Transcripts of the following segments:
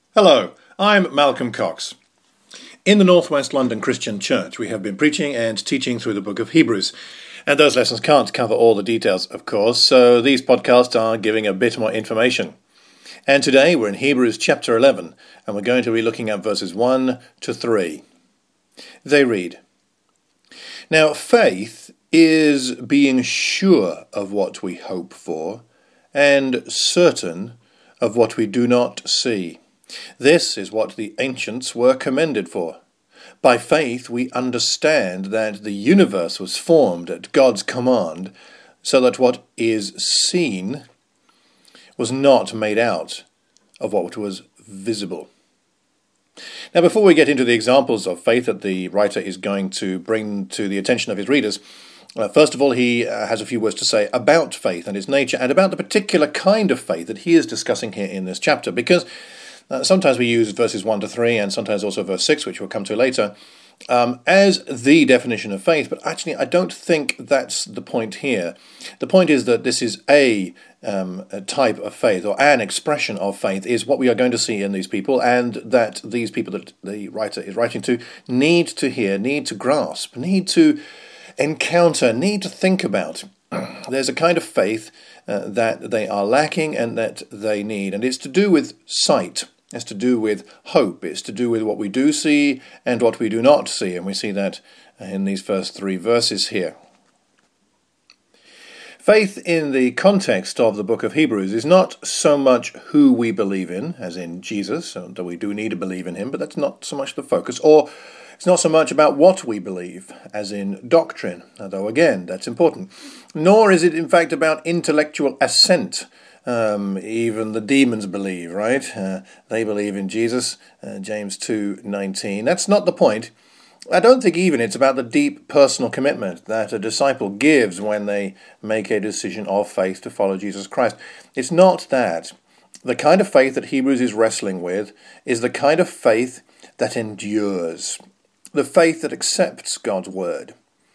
Hello, I'm Malcolm Cox. In the Northwest London Christian Church, we have been preaching and teaching through the book of Hebrews. And those lessons can't cover all the details, of course, so these podcasts are giving a bit more information. And today we're in Hebrews chapter 11, and we're going to be looking at verses 1 to 3. They read, "Now faith is being sure of what we hope for, and certain of what we do not see. This is what the ancients were commended for. By faith we understand that the universe was formed at God's command, so that what is seen was not made out of what was visible." Now, before we get into the examples of faith that the writer is going to bring to the attention of his readers, first of all, he has a few words to say about faith and its nature, and about the particular kind of faith that he is discussing here in this chapter, because sometimes we use verses 1 to 3 and sometimes also verse 6, which we'll come to later, as the definition of faith. But actually, I don't think that's the point here. The point is that this is a type of faith, or an expression of faith, is what we are going to see in these people, and that these people that the writer is writing to need to hear, need to grasp, need to encounter, need to think about. There's a kind of faith that they are lacking and that they need, and it's to do with sight. It's to do with hope. It's to do with what we do see and what we do not see. And we see that in these first 3 verses here. Faith in the context of the book of Hebrews is not so much who we believe in, as in Jesus, though we do need to believe in him, but that's not so much the focus. Or it's not so much about what we believe, as in doctrine, although again, that's important. Nor is it in fact about intellectual assent. Even the demons believe, right? They believe in Jesus, James 2:19. That's not the point. I don't think even it's about the deep personal commitment that a disciple gives when they make a decision of faith to follow Jesus Christ. It's not that. The kind of faith that Hebrews is wrestling with is the kind of faith that endures. The faith that accepts God's word,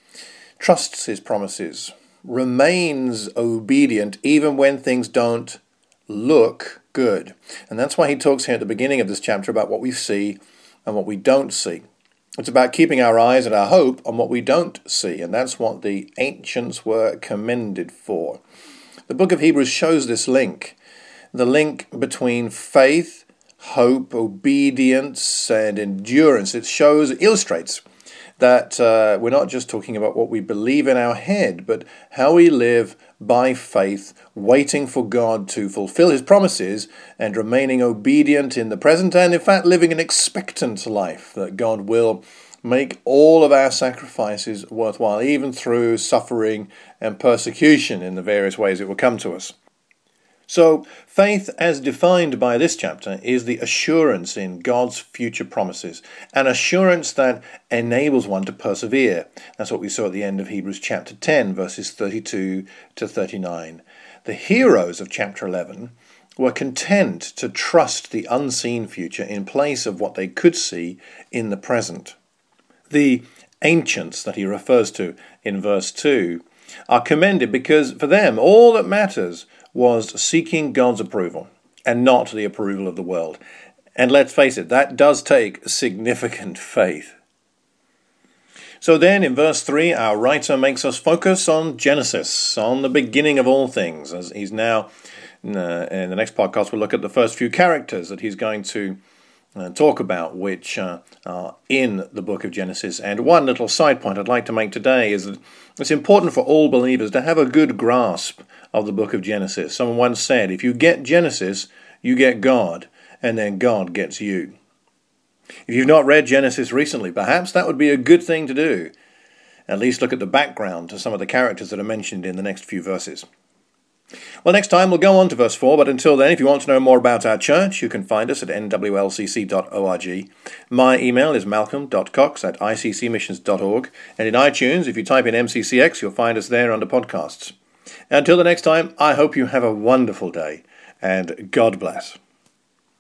trusts his promises, remains obedient even when things don't look good. And that's why he talks here at the beginning of this chapter about what we see and what we don't see. It's about keeping our eyes and our hope on what we don't see, and that's what the ancients were commended for. The book of Hebrews shows this link, the link between faith, hope, obedience, and endurance. It illustrates that we're not just talking about what we believe in our head, but how we live by faith, waiting for God to fulfill his promises and remaining obedient in the present, and in fact living an expectant life, that God will make all of our sacrifices worthwhile, even through suffering and persecution in the various ways it will come to us. So, faith as defined by this chapter is the assurance in God's future promises, an assurance that enables one to persevere. That's what we saw at the end of Hebrews chapter 10, verses 32 to 39. The heroes of chapter 11 were content to trust the unseen future in place of what they could see in the present. The ancients that he refers to in verse 2 are commended because for them all that matters was seeking God's approval and not the approval of the world. And let's face it, that does take significant faith. So then in verse 3, our writer makes us focus on Genesis, on the beginning of all things. As he's now, in the next podcast, we'll look at the first few characters that he's going to talk about, which are in the book of Genesis. And one little side point I'd like to make today is that it's important for all believers to have a good grasp of the book of Genesis. Someone once said, if you get Genesis, you get God, and then God gets you. If you've not read Genesis recently, perhaps that would be a good thing to do. At least look at the background to some of the characters that are mentioned in the next few verses. Well, next time we'll go on to verse 4, but until then, if you want to know more about our church, you can find us at nwlcc.org. My email is malcolm.cox@iccmissions.org, and in iTunes, if you type in MCCX, you'll find us there under podcasts. Until the next time, I hope you have a wonderful day, and God bless.